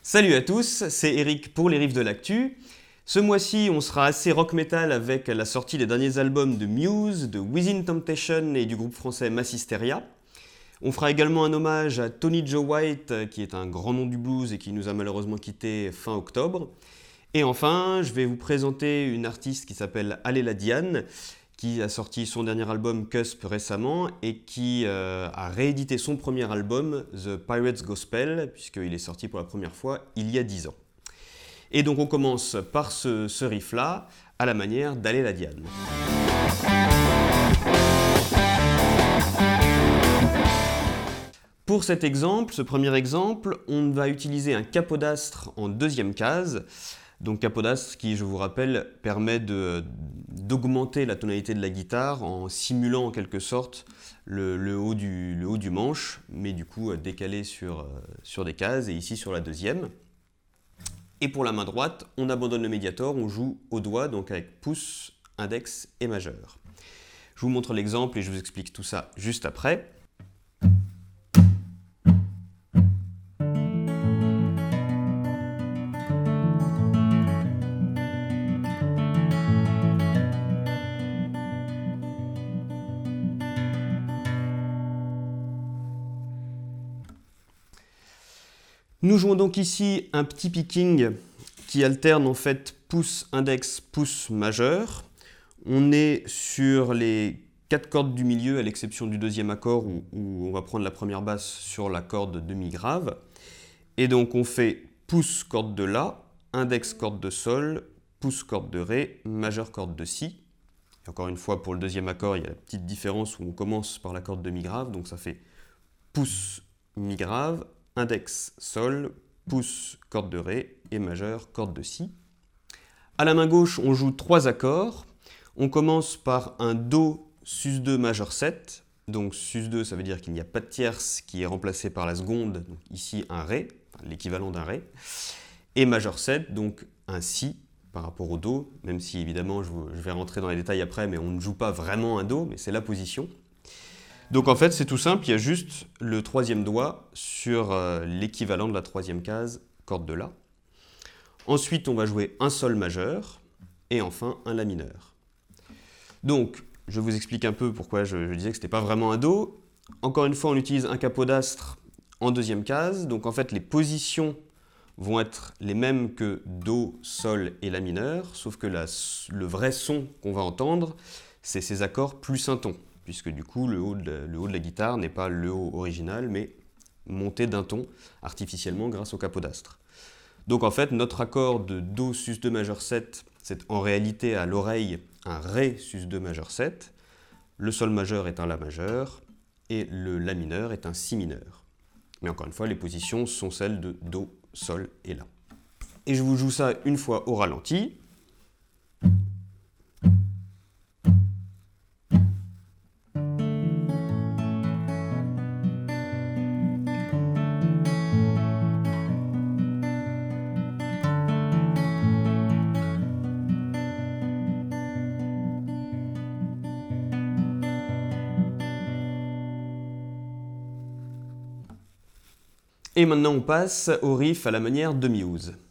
Salut à tous, c'est Eric pour les Riffs de l'actu. Ce mois-ci, on sera assez rock metal avec la sortie des derniers albums de Muse, de Within Temptation et du groupe français Massisteria. On fera également un hommage à Tony Joe White, qui est un grand nom du blues et qui nous a malheureusement quittés fin octobre. Et enfin, je vais vous présenter une artiste qui s'appelle Aléla Diane, qui a sorti son dernier album Cusp récemment et qui a réédité son premier album, The Pirate's Gospel, puisqu'il est sorti pour la première fois il y a 10 ans. Et donc on commence par ce riff-là, à la manière d'Aléla Diane. Pour cet exemple, ce premier exemple, on va utiliser un capodastre en deuxième case. Donc capodastre qui, je vous rappelle, permet d'augmenter la tonalité de la guitare en simulant en quelque sorte le haut du manche, mais du coup décalé sur des cases, et ici sur la deuxième. Et pour la main droite, on abandonne le médiator, on joue au doigt, donc avec pouce, index et majeur. Je vous montre l'exemple et je vous explique tout ça juste après. Nous jouons donc ici un petit picking qui alterne en fait pouce index, pouce majeur. On est sur les 4 cordes du milieu à l'exception du deuxième accord où on va prendre la première basse sur la corde demi-grave. Et donc on fait pouce corde de La, index corde de Sol, pouce corde de Ré, majeur corde de Si. Et encore une fois pour le deuxième accord il y a la petite différence où on commence par la corde demi-grave, donc ça fait pouce mi-grave, index, sol, pouce, corde de Ré et majeur, corde de Si. À la main gauche, on joue 3 accords. On commence par un Do, sus2 majeur 7. Donc sus2, ça veut dire qu'il n'y a pas de tierce qui est remplacé par la seconde, donc ici un Ré, l'équivalent d'un Ré. Et majeur 7, donc un Si par rapport au Do, même si évidemment je vais rentrer dans les détails après, mais on ne joue pas vraiment un Do, mais c'est la position. Donc en fait c'est tout simple, il y a juste le troisième doigt sur l'équivalent de la troisième case, corde de La. Ensuite on va jouer un Sol majeur et enfin un La mineur. Donc je vous explique un peu pourquoi je disais que ce n'était pas vraiment un Do. Encore une fois on utilise un capodastre en deuxième case, donc en fait les positions vont être les mêmes que Do, Sol et La mineur, sauf que le vrai son qu'on va entendre c'est ces accords plus un ton, puisque du coup le haut de la guitare n'est pas le haut original, mais monté d'un ton artificiellement grâce au capodastre. Donc en fait, notre accord de Do sus2 majeur 7, c'est en réalité à l'oreille un Ré sus2 majeur 7, le Sol majeur est un La majeur, et le La mineur est un Si mineur. Mais encore une fois, les positions sont celles de Do, Sol et La. Et je vous joue ça une fois au ralenti. Et maintenant on passe au riff à la manière de Muse.